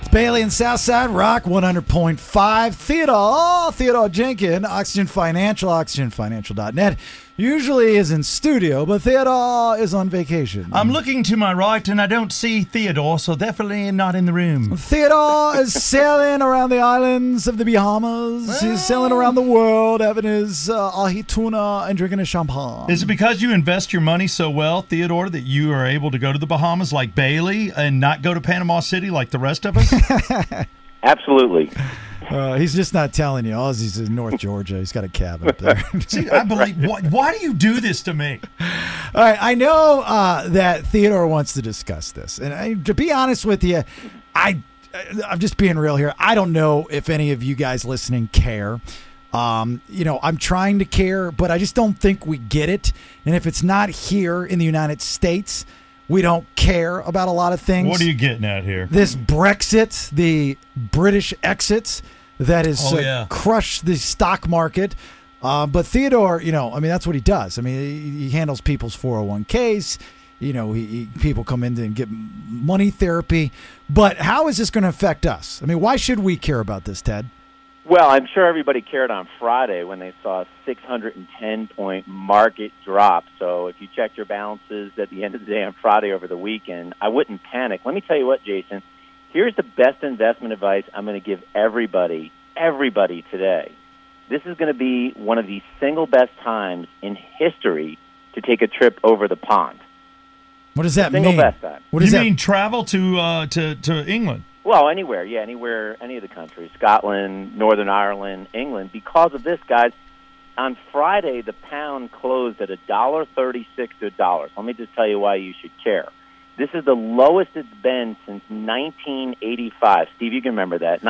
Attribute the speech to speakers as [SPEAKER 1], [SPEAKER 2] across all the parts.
[SPEAKER 1] Bailey and Southside Rock 100.5. Theodore Jenkins, Oxygen Financial, oxygenfinancial.net. Usually is in studio, but Theodore is on vacation.
[SPEAKER 2] I'm looking to my right and I don't see Theodore, so definitely not in the room.
[SPEAKER 1] Theodore is sailing around the islands of the Bahamas. He's sailing around the world, having his ahi tuna and drinking his champagne.
[SPEAKER 2] Is it because you invest your money so well, Theodore, that you are able to go to the Bahamas like Bailey and not go to Panama City like the rest of us?
[SPEAKER 3] Absolutely.
[SPEAKER 1] He's just not telling you. He's in North Georgia. He's got a cabin up there.
[SPEAKER 2] See, I believe. Why do you do this to me?
[SPEAKER 1] All right, I know that Theodore wants to discuss this, and to be honest with you, I'm just being real here. I don't know if any of you guys listening care. I'm trying to care, but I just don't think we get it. And if it's not here in the United States, we don't care about a lot of things.
[SPEAKER 2] What are you getting at here?
[SPEAKER 1] This Brexit, the British exit that has crushed the stock market. But Theodore, that's what he does. I mean, he handles people's 401ks. People come in and get money therapy. But how is this going to affect us? I mean, why should we care about this, Ted?
[SPEAKER 3] Well, I'm sure everybody cared on Friday when they saw a 610-point market drop. So if you checked your balances at the end of the day on Friday over the weekend, I wouldn't panic. Let me tell you what, Jason. Here's the best investment advice I'm going to give everybody today. This is going to be one of the single best times in history to take a trip over the pond.
[SPEAKER 1] What does that mean?
[SPEAKER 3] Single best time.
[SPEAKER 2] What does that mean? Travel to England?
[SPEAKER 3] Well, anywhere, any of the countries, Scotland, Northern Ireland, England. Because of this, guys, on Friday the pound closed at $1.36 to $1. Let me just tell you why you should care. This is the lowest it's been since 1985. Steve, you can remember that.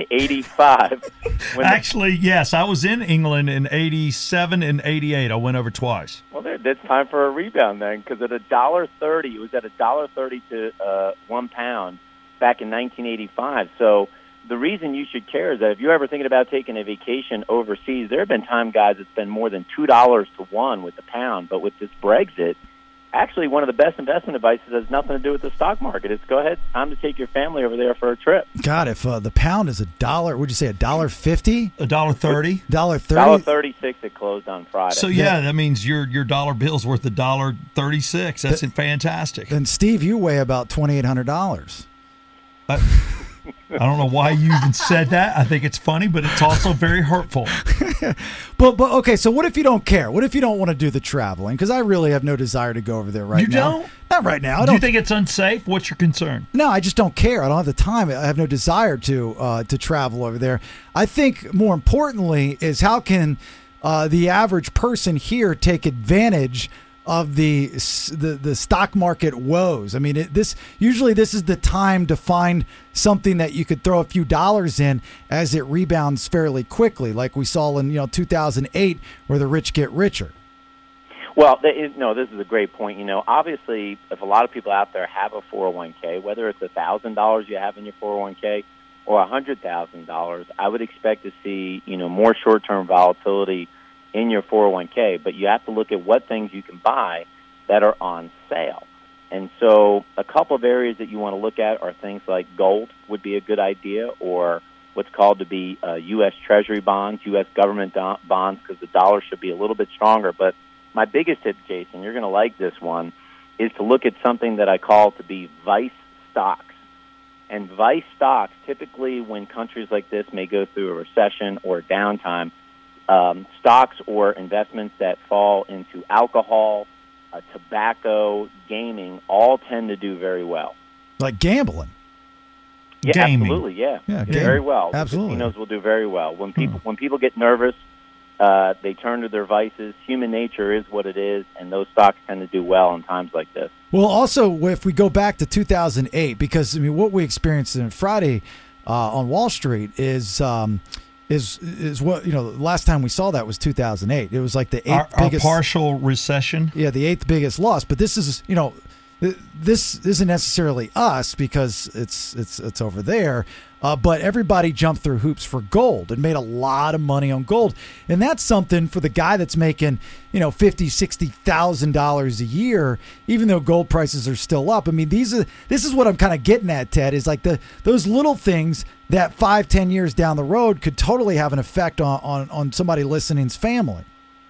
[SPEAKER 3] 1985.
[SPEAKER 2] Actually, yes. I was in England in 87 and 88. I went over twice.
[SPEAKER 3] Well, it's time for a rebound then, because at $1.30, it was at $1.30 to 1 pound back in 1985. So the reason you should care is that if you're ever thinking about taking a vacation overseas, there have been time, guys, it's been more than $2 to 1 with the pound. But with this Brexit, actually, one of the best investment advices has nothing to do with the stock market. It's go ahead, time to take your family over there for a trip.
[SPEAKER 1] God, if the pound is $1, would you say $1.50?
[SPEAKER 2] $1.30?
[SPEAKER 3] $1.36 it closed on Friday.
[SPEAKER 2] So that means your dollar bill's worth $1.36. That's fantastic.
[SPEAKER 1] And Steve, you weigh about $2,800.
[SPEAKER 2] I don't know why you even said that. I think it's funny, but it's also very hurtful.
[SPEAKER 1] But okay, so what if you don't care? What if you don't want to do the traveling? Because I really have no desire to go over there right now.
[SPEAKER 2] You don't?
[SPEAKER 1] Not right now.
[SPEAKER 2] Do you think it's unsafe? What's your concern?
[SPEAKER 1] No, I just don't care. I don't have the time. I have no desire to travel over there. I think more importantly is how can the average person here take advantage of the stock market woes. I mean, this is the time to find something that you could throw a few dollars in as it rebounds fairly quickly, like we saw in 2008, where the rich get richer.
[SPEAKER 3] Well, this is a great point. Obviously, if a lot of people out there have a 401k, whether it's $1,000 you have in your 401k or $100,000, I would expect to see more short-term volatility in your 401k, but you have to look at what things you can buy that are on sale. And so a couple of areas that you want to look at are things like gold would be a good idea, or what's called to be U.S. Treasury bonds, U.S. government bonds, because the dollar should be a little bit stronger. But my biggest tip, Jason, you're going to like this one, is to look at something that I call to be vice stocks. And vice stocks, typically when countries like this may go through a recession or a downtime, stocks or investments that fall into alcohol, tobacco, gaming, all tend to do very well.
[SPEAKER 1] Like gambling.
[SPEAKER 3] Yeah,
[SPEAKER 2] gaming.
[SPEAKER 3] Absolutely, yeah.
[SPEAKER 1] Gaming.
[SPEAKER 3] Very well.
[SPEAKER 1] Absolutely.
[SPEAKER 3] Casinos will do very well. When people get nervous, they turn to their vices. Human nature is what it is, and those stocks tend to do well in times like this.
[SPEAKER 1] Well, also, if we go back to 2008, because what we experienced on Friday on Wall Street is what the last time we saw that was 2008. It was like the eighth biggest
[SPEAKER 2] partial recession.
[SPEAKER 1] Yeah, the eighth biggest loss. But this is this isn't necessarily us because it's over there, but everybody jumped through hoops for gold and made a lot of money on gold, and that's something for the guy that's making $50,000-$60,000 a year, even though gold prices are still up. I mean, this is what I'm kind of getting at, Ted, is like those little things that 5-10 years down the road could totally have an effect on somebody listening's family.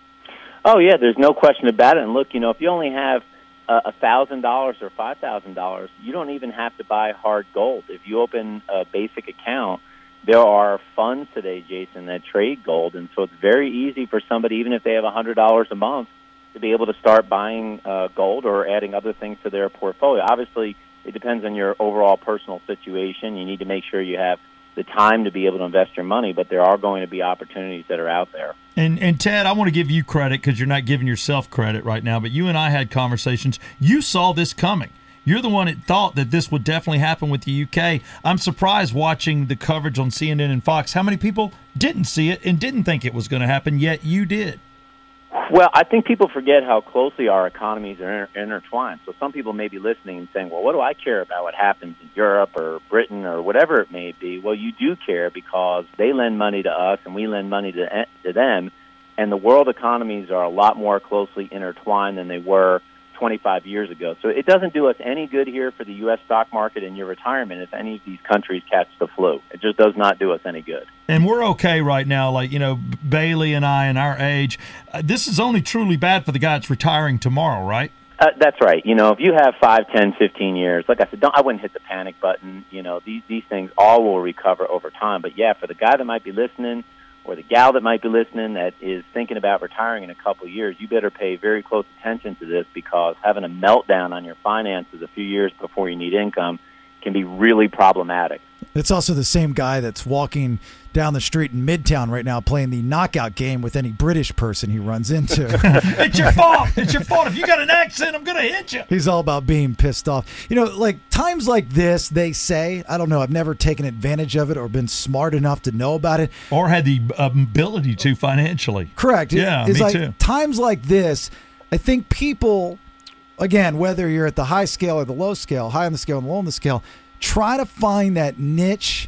[SPEAKER 3] Oh yeah, there's no question about it. And look, if you only have $1,000 or $5,000, you don't even have to buy hard gold. If you open a basic account, there are funds today, Jason, that trade gold, and so it's very easy for somebody, even if they have $100 a month, to be able to start buying gold or adding other things to their portfolio. Obviously, it depends on your overall personal situation. You need to make sure you have the time to be able to invest your money, but there are going to be opportunities that are out there.
[SPEAKER 2] And Ted, I want to give you credit because you're not giving yourself credit right now, but you and I had conversations. You saw this coming. You're the one that thought that this would definitely happen with the UK. I'm surprised watching the coverage on CNN and Fox how many people didn't see it and didn't think it was going to happen, yet you did.
[SPEAKER 3] Well, I think people forget how closely our economies are intertwined. So some people may be listening and saying, well, what do I care about what happens in Europe or Britain or whatever it may be? Well, you do care because they lend money to us and we lend money to them, and the world economies are a lot more closely intertwined than they were 25 years ago. So it doesn't do us any good here for the U.S. stock market and your retirement if any of these countries catch the flu. It just does not do us any good.
[SPEAKER 2] And we're okay right now, like, Bailey and I and our age. This is only truly bad for the guy that's retiring tomorrow, right?
[SPEAKER 3] That's right. If you have 5, 10, 15 years, like I said, I wouldn't hit the panic button. These things all will recover over time. But, yeah, for the guy that might be listening or the gal that might be listening that is thinking about retiring in a couple of years, you better pay very close attention to this because having a meltdown on your finances a few years before you need income can be really problematic.
[SPEAKER 1] It's also the same guy that's walking down the street in Midtown right now playing the knockout game with any British person he runs into.
[SPEAKER 2] It's your fault. It's your fault. If you got an accent, I'm going to hit you.
[SPEAKER 1] He's all about being pissed off. Like times like this, they say, I don't know, I've never taken advantage of it or been smart enough to know about it.
[SPEAKER 2] Or had the ability to financially.
[SPEAKER 1] Correct.
[SPEAKER 2] Yeah,
[SPEAKER 1] it's
[SPEAKER 2] me
[SPEAKER 1] like,
[SPEAKER 2] too.
[SPEAKER 1] Times like this, I think people, again, whether you're at the high scale or the low scale, high on the scale and low on the scale, try to find that niche,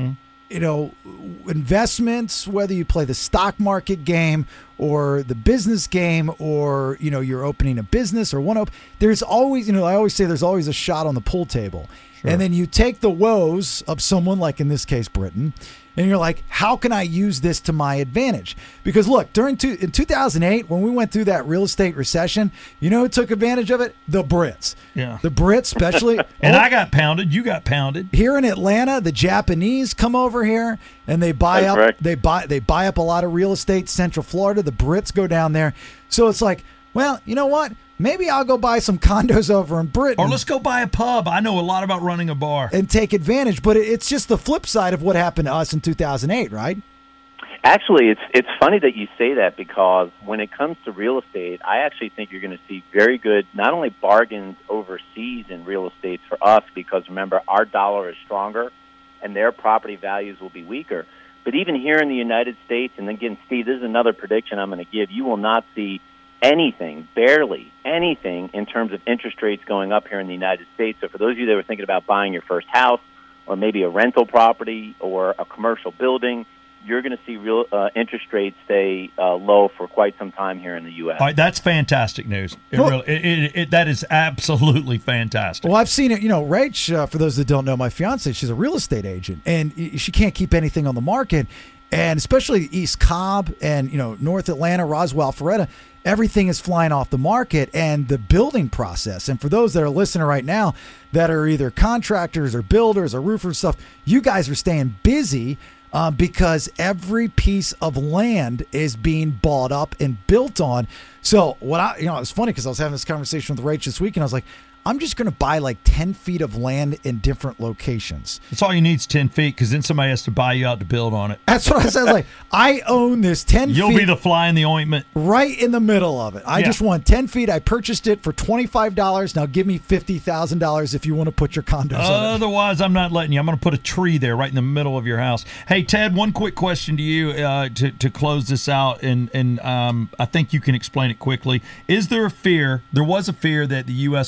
[SPEAKER 1] investments, whether you play the stock market game or the business game or, you're opening a business or there's always, I always say there's always a shot on the pool table. Sure. And then you take the woes of someone like, in this case, Britain, and you're like, how can I use this to my advantage? Because look, in 2008, when we went through that real estate recession, who took advantage of it? The Brits.
[SPEAKER 2] Yeah.
[SPEAKER 1] The Brits, especially.
[SPEAKER 2] And I got pounded. You got pounded.
[SPEAKER 1] Here in Atlanta, the Japanese come over here and they buy
[SPEAKER 3] That's
[SPEAKER 1] up.
[SPEAKER 3] correct.
[SPEAKER 1] They buy up a lot of real estate. Central Florida. The Brits go down there. So it's like, well, you know what? Maybe I'll go buy some condos over in Britain.
[SPEAKER 2] Or let's go buy a pub. I know a lot about running a bar.
[SPEAKER 1] And take advantage. But it's just the flip side of what happened to us in 2008, right?
[SPEAKER 3] Actually, it's funny that you say that because when it comes to real estate, I actually think you're going to see very good, not only bargains overseas in real estate for us, because remember, our dollar is stronger and their property values will be weaker. But even here in the United States, and again, Steve, this is another prediction I'm going to give, you will not see anything, barely anything, in terms of interest rates going up here in the United States. So for those of you that were thinking about buying your first house or maybe a rental property or a commercial building, you're going to see real interest rates stay low for quite some time here in the U.S.
[SPEAKER 2] All right, that's fantastic news. That is absolutely fantastic.
[SPEAKER 1] Well, I've seen it. Rach, for those that don't know, my fiance, she's a real estate agent, and she can't keep anything on the market. And especially East Cobb and, North Atlanta, Roswell, Alpharetta, everything is flying off the market and the building process. And for those that are listening right now that are either contractors or builders or roofers stuff, you guys are staying busy because every piece of land is being bought up and built on. So it was funny because I was having this conversation with Rach this week and I was like, I'm just going to buy like 10 feet of land in different locations.
[SPEAKER 2] That's all you need is 10 feet because then somebody has to buy you out to build on it.
[SPEAKER 1] That's what I said. Like, I own this 10 feet.
[SPEAKER 2] You'll be the fly in the ointment.
[SPEAKER 1] Right in the middle of it. I just want 10 feet. I purchased it for $25. Now give me $50,000 if you want to put your condos on it.
[SPEAKER 2] Otherwise, I'm not letting you. I'm going to put a tree there right in the middle of your house. Hey, Ted, one quick question to you to close this out, and I think you can explain it quickly. Is there a fear, there was a fear that the U.S. would slip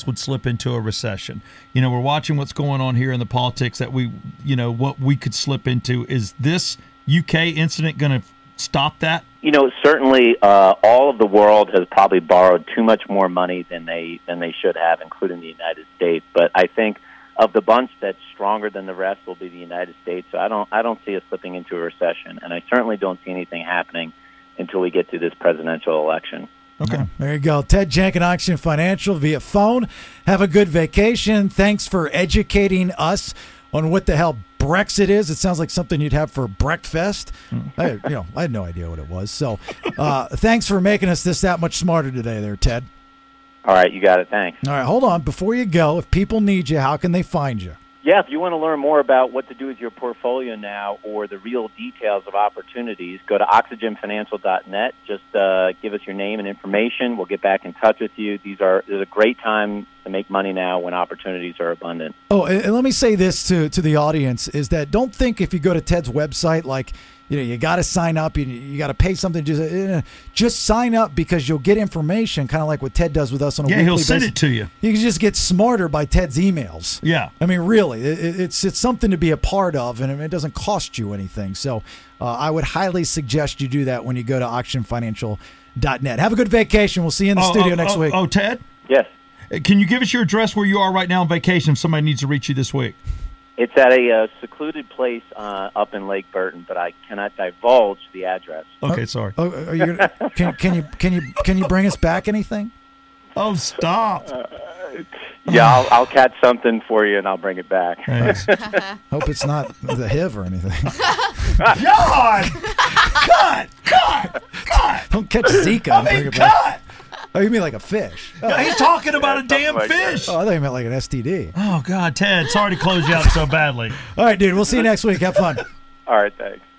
[SPEAKER 2] into a recession. We're watching what's going on here in the politics that what we could slip into. Is this UK incident going to stop that?
[SPEAKER 3] Certainly all of the world has probably borrowed too much more money than they should have, including the United States. But I think of the bunch that's stronger than the rest will be the United States. So I don't see us slipping into a recession, and I certainly don't see anything happening until we get to this presidential election.
[SPEAKER 1] Okay. There you go. Ted Janken, Oxygen Financial via phone. Have a good vacation. Thanks for educating us on what the hell Brexit is. It sounds like something you'd have for breakfast. I had no idea what it was. So thanks for making us that much smarter today there, Ted.
[SPEAKER 3] All right, you got it. Thanks.
[SPEAKER 1] All right, hold on. Before you go, if people need you, how can they find you?
[SPEAKER 3] Yeah, if you want to learn more about what to do with your portfolio now or the real details of opportunities, go to oxygenfinancial.net. Just give us your name and information. We'll get back in touch with you. There's a great time to make money now when opportunities are abundant. Oh,
[SPEAKER 1] and let me say this to the audience, is that don't think if you go to Ted's website, like, you got to sign up, you got to pay something. Just sign up because you'll get information, kind of like what Ted does with us on a weekly basis.
[SPEAKER 2] Yeah, he'll send it to you.
[SPEAKER 1] You can just get smarter by Ted's emails.
[SPEAKER 2] Yeah.
[SPEAKER 1] I mean, really, it's something to be a part of, and it doesn't cost you anything. So I would highly suggest you do that when you go to oxygenfinancial.net. Have a good vacation. We'll see you in the studio next week.
[SPEAKER 2] Oh, Ted?
[SPEAKER 3] Yes.
[SPEAKER 2] Can you give us your address where you are right now on vacation if somebody needs to reach you this week?
[SPEAKER 3] It's at a secluded place up in Lake Burton, but I cannot divulge the address.
[SPEAKER 2] Okay, sorry.
[SPEAKER 1] Are you gonna, can you bring us back anything?
[SPEAKER 2] Oh, stop!
[SPEAKER 3] Yeah, I'll catch something for you and I'll bring it back.
[SPEAKER 1] Hope it's not the HIV or anything. God! Don't catch Zika and bring it back. Oh, you mean like a fish?
[SPEAKER 2] Oh. He's talking about a damn fish.
[SPEAKER 1] Oh, I thought you meant like an STD.
[SPEAKER 2] Oh, God, Ted, sorry to close you out so badly.
[SPEAKER 1] All right, dude, we'll see you next week. Have fun.
[SPEAKER 3] All right, thanks.